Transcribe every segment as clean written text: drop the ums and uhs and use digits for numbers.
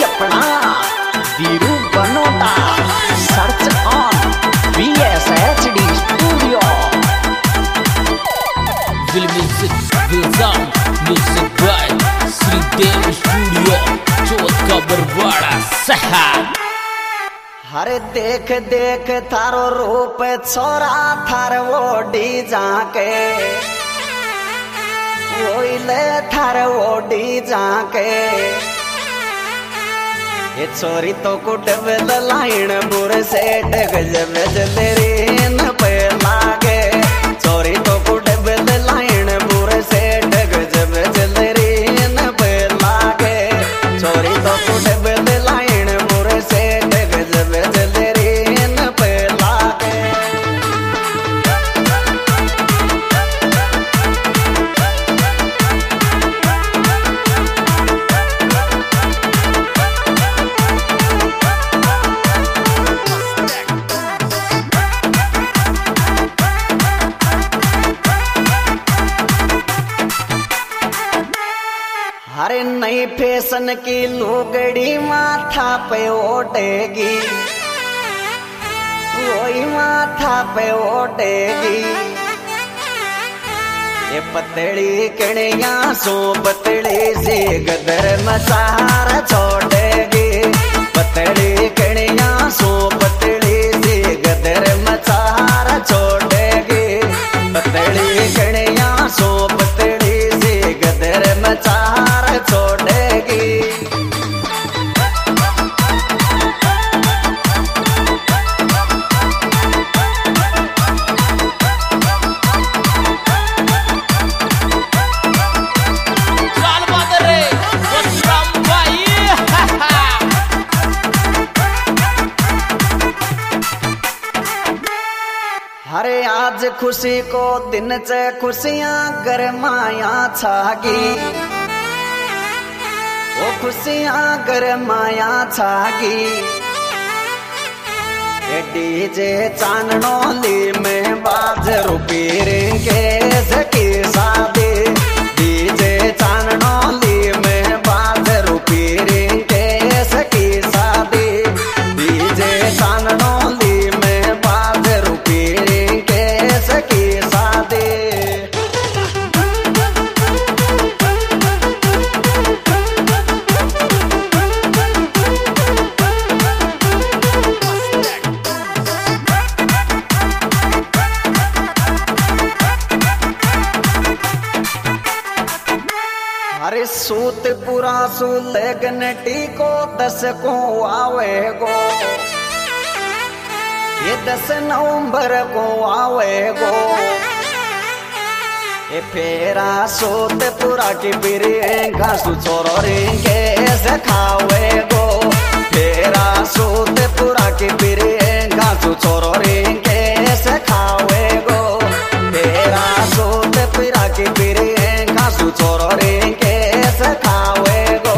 अपना Veeru Banota search on VSHD studio Will music will sound music by Shridev studio Chauth का बरवाड़ा सहा। हरे देख देख थारो रूप छोरा थार ओडी जाके ओइले थार ओडी जाके ये छोरी तो कुटबल लाइन बुर से गजब जलरीन पे लागे छोरी तो कुटबल लाइन बुर से गजब जलरीन पे लागे छोरी तो कुटबल लाइन बुर से गजब जलरीन पे लागे। हरे नई फैशन की लुगड़ी माथा पे ओटेगी वही माथा पे ओटेगी ये पतली कणिया सो पतली सी गदर मसार छोड़ेगी पतली कणिया सो पतली सी गदर मसार छोड़ेगी पतली कणिया सो पतली सी गदर मसार छोड़ेगी। चाल बादर रे बसराम भाई हरे आज खुशी को दिन से खुशियां गरमाया छागी वो खुशियां गरमाया छागी ये डीजे चांदनोली में बाज रुपी रिंगे सकी शादी डीजे चांदनोली में बाज रुपी रिंगे सकी शादी डीजे चांदनोली में बाज रुपी रिंगे सकी शादी। अरे सूत पूरा सुलगन टीको 10 को आवे गो ये 10 नवंबर को आवे गो ये फेरा सूत पूरा की बिरेगा सुचोरो रिंगे से खावे गो फेरा सूत पूरा की बिरेगा सुचोरो रिंगे से खावे गो फेरा सूत पूरा की बिरेगा सुचोरो रिंगे से खावे गो।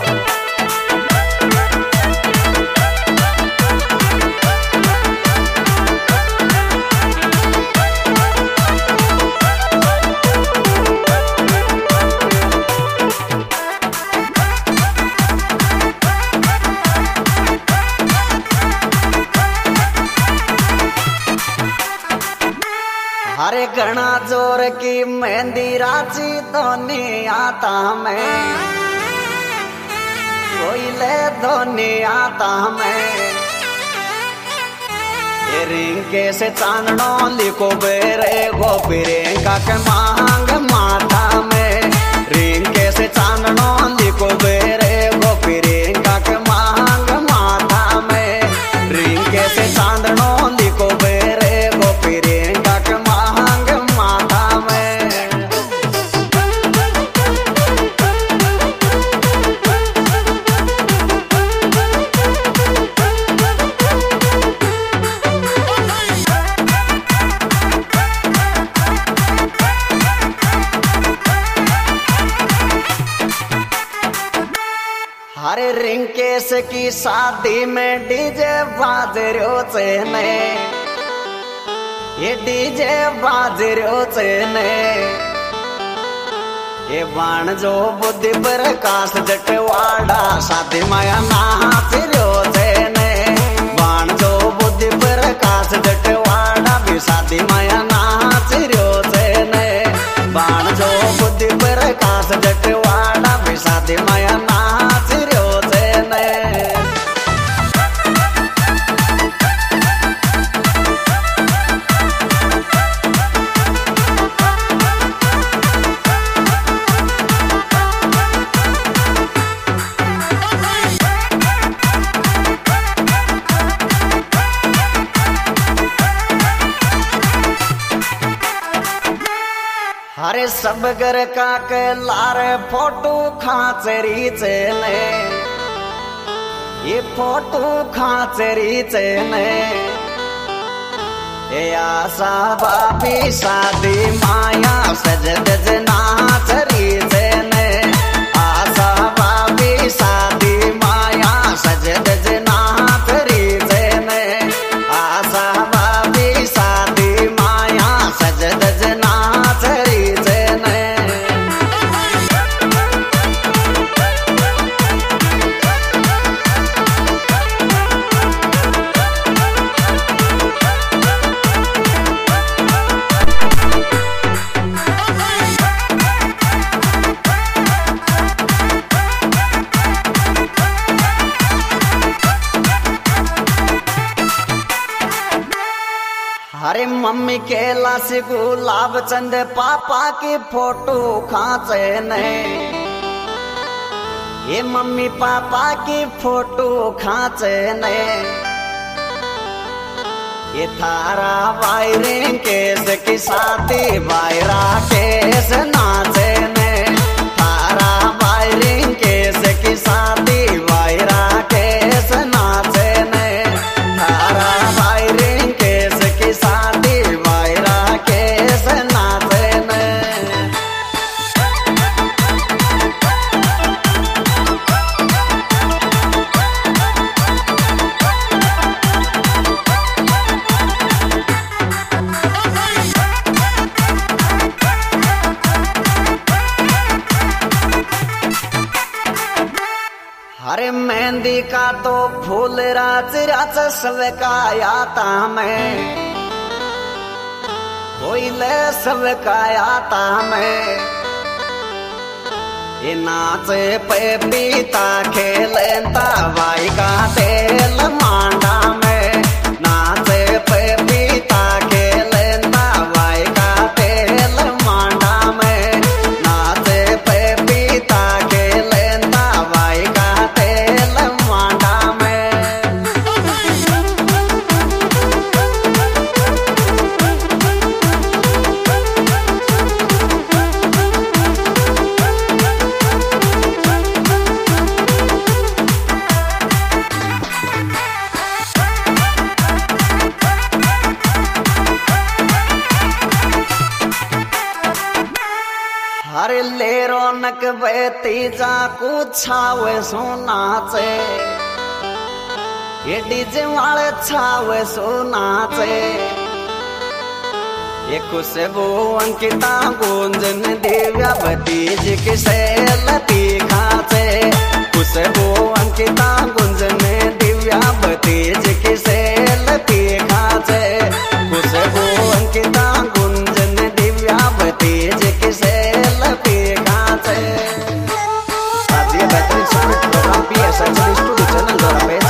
हरे घना जोर की मेहंदी राची धोनी आता मैं कोई ले धोनी आता मैं ये रिंगे से चांदनो लिखो बेरे गोपीरे का के मांग माता में रिंगे से चांदनो लिखो बेरे गोपीरे का के मांग माता में रिंगे से चांदनो लिखो बेरे गोपीरे का के मांग माता में। हरे रिंकेश की शादी में डीजे बाज रहो चेने ये डीजे बाज रहो चेने ये बाण जो बुद्धि प्रकाश जटवाड़ा शादी माया नाच रो ने बाण जो बुद्धि प्रकाश जटवाड़ा भी शादी माया नाच रो ने बाण जो बुद्धि प्रकाश जटवाड़ा भी शादी माया नाच रो ने। अरे सब घर का के लारे फोटो खाचरी चेने ये फोटो खाचरी चेने ये आशा बाबी शादी माया सजद नाचरी चेने आशा बाबी शादी माया सजद नाचरी चेने आशा बाबी शादी माया सजद नाचरी। अरे मम्मी के लाश गुलाब चंद पापा की फोटो खाचे ने ये मम्मी पापा की फोटो खाचे ने ये थारा वायरिंग केस की शादी वायरा केस नाचे ने थारा वायरिंग केस की शादी वायरा केस नाचे ने थारा वायरिंग केस की शादी वायरा केस नाचे ने। अरे मेहंदी का तो फूल राच राच सवकायाता मैं कोई ले सवकायाता मैं ये नाचे पे पीता खेलता वाई का तेल मांडा में नाचे पे पीता खेलता वाई का तेल मांडा में नाचे पे पीता खेलता वाई का तेल मांडा में। हरे ले रौनक बेती जा कुछावे सोनाचे ये डीजे वाले छावे सोनाचे ये खुशबू अंकिता गुंजन दिव्या भतीज की सेलती खाचे खुशबू अंकिता गुंजन दिव्या भतीज की सेलती खाचे खुशबू अंकिता गुंजन दिव्या भतीज की सेलती खाचे। आज ये बेहतरीन संगीत प्रोग्राम PSI स्टूडियो चैनल द्वारा